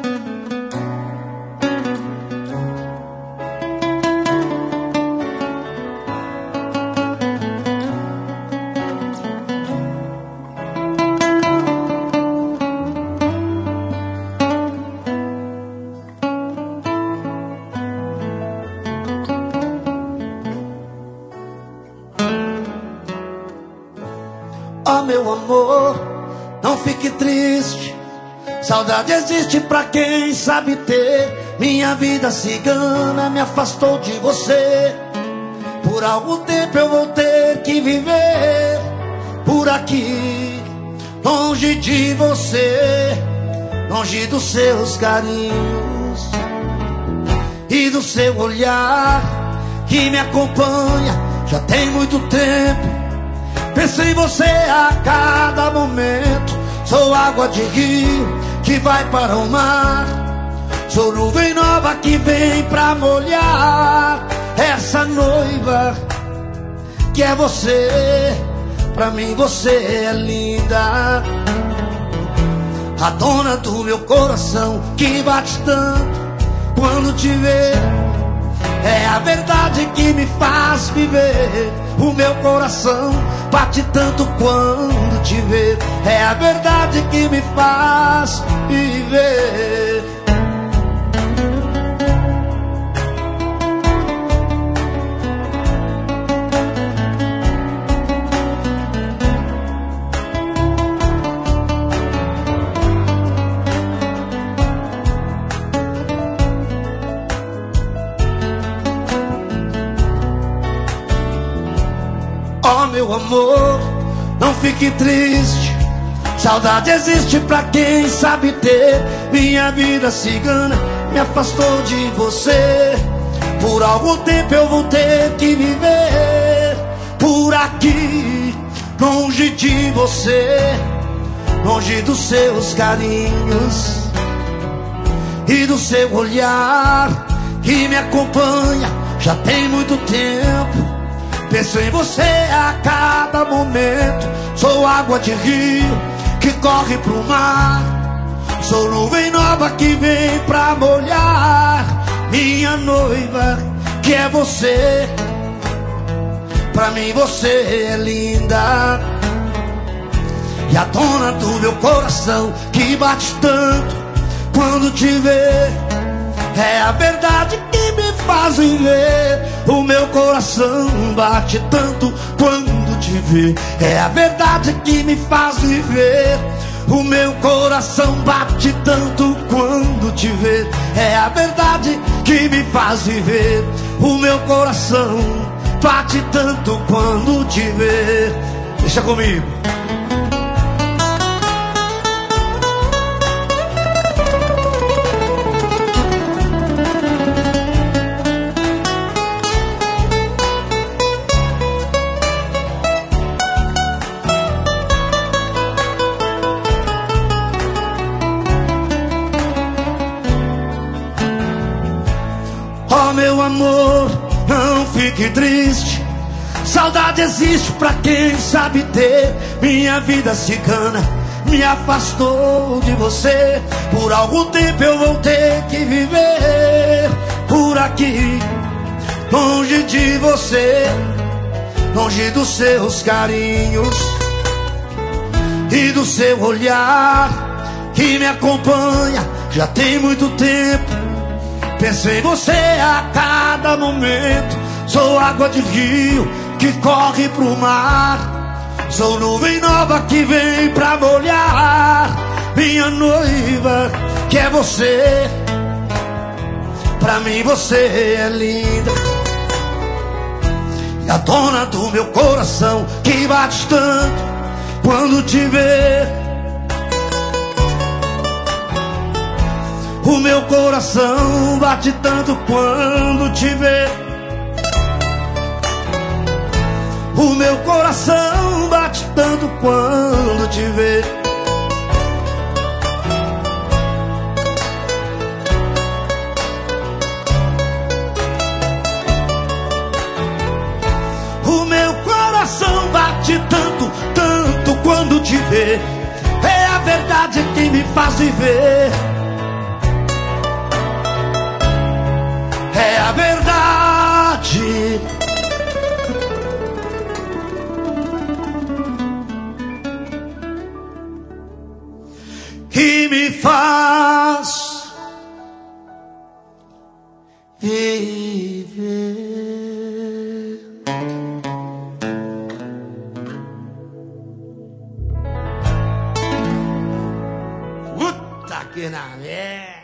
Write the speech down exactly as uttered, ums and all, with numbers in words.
Oh, meu amor, não fique triste. Saudade existe pra quem sabe ter. Minha vida cigana me afastou de você. Por algum tempo eu vou ter que viver por aqui, longe de você, longe dos seus carinhos e do seu olhar que me acompanha já tem muito tempo. Penso em você a cada momento. Sou água de rio que vai para o mar. Sou nuvem nova que vem pra molhar essa noiva que é você. Pra mim você é linda, a dona do meu coração que bate tanto quando te vê. É a verdade que me faz viver. O meu coração bate tanto quando te vê. É a verdade que me faz viver. Oh, meu amor, não fique triste. Saudade existe pra quem sabe ter. Minha vida cigana me afastou de você. Por algum tempo eu vou ter que viver por aqui, longe de você, longe dos seus carinhos e do seu olhar que me acompanha já tem muito tempo. Penso em você a cada momento. Sou água de rio que corre pro mar. Sou nuvem nova que vem pra molhar minha noiva, que é você. Pra mim você é linda, e a dona do meu coração que bate tanto quando te vê. É a verdade que me faz viver. O meu coração bate tanto quando te vê. É a verdade que me faz viver. O meu coração bate tanto quando te vê. É a verdade que me faz viver. O meu coração bate tanto quando te vê. Deixa comigo. Oh, meu amor, não fique triste. Saudade existe pra quem sabe ter. Minha vida cigana me afastou de você. Por algum tempo eu vou ter que viver por aqui, longe de você, longe dos seus carinhos e do seu olhar que me acompanha já tem muito tempo. Penso em você a cada momento. Sou água de rio que corre pro mar. Sou nuvem nova que vem pra molhar minha noiva, que é você. Pra mim você é linda, e a dona do meu coração que bate tanto quando te vê. O meu coração bate tanto quando te vê. O meu coração bate tanto quando te vê. O meu coração bate tanto, tanto quando te vê. É a verdade que me faz viver. é a verdade. Que me faz viver. Puta que na merda.